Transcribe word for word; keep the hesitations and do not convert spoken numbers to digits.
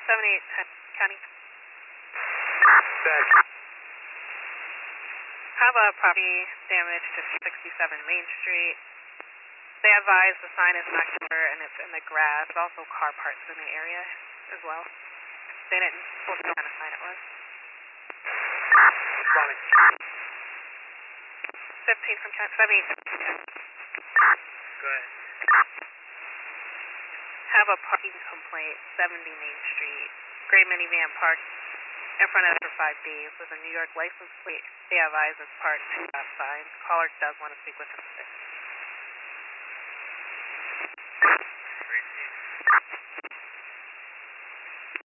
seventy-eight ten County. Back. Have a property damage to sixty-seven Main Street. They advise the sign is not clear and it's in the grass. There's also car parts in the area as well. They didn't what kind of sign it was. Responding. fifteen from County. seventy-eight from County. Go ahead. Have a parking complaint, seventy Main Street. Gray minivan parked in front of it for five days with a New York license plate. They advise it's parked to that sign. Caller does want to speak with him.